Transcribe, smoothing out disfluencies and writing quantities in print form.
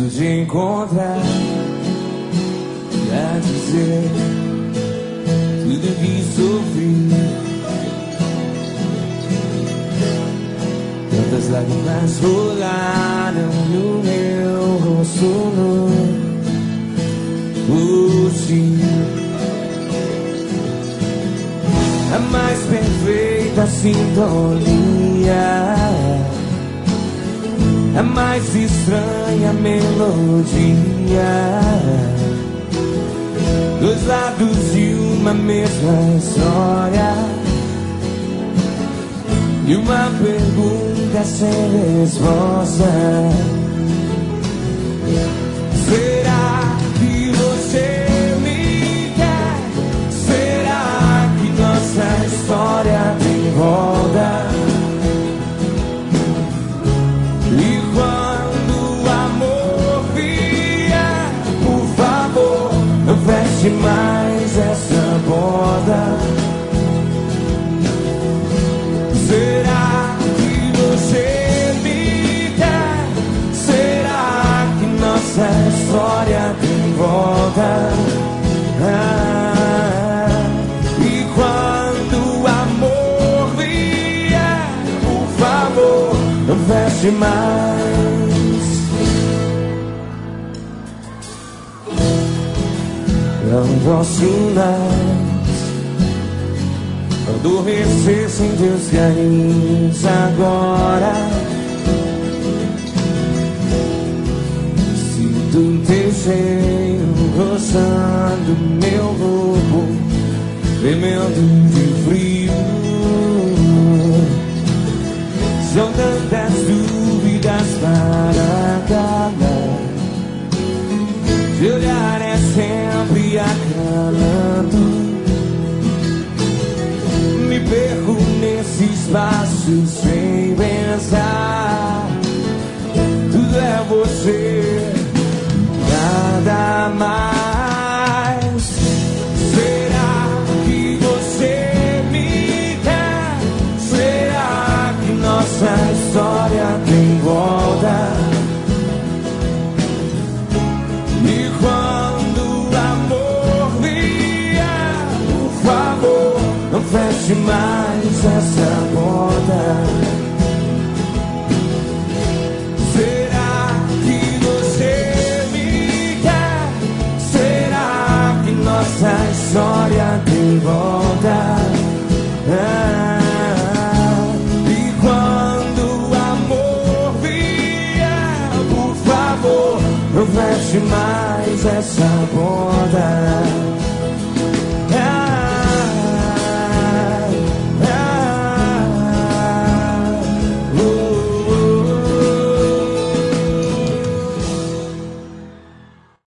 de encontrar pra dizer tudo que sofri. Tantas lágrimas rolaram no meu rosto hoje. A mais perfeita sintonia, a mais estranha melodia, dois lados de uma mesma história, e uma pergunta sem resposta. Será que você me quer? Será que nossa história tem volta? E quando o amor vier, por favor, não feche mais essa porta. Será que você me quer? Será que nossa história tem volta? E quando o amor vier, por favor, não feche mais. Eu não posso mais adormecer sem teus carinhos agora. Sinto teu cheiro roçando meu corpo, tremendo de frio. São tantas dúvidas para acabar. Teu olhar é sempre acalando. Me perco nesse espaço sem pensar. Tudo é você, nada mais. Será que você me quer? Será que nossa história tem volta? E quando o amor vier, por favor, não feche mais essa porta. Será que você me quer? Será que nossa história tem volta? E quando o amor vier, por favor, não feche mais essa porta.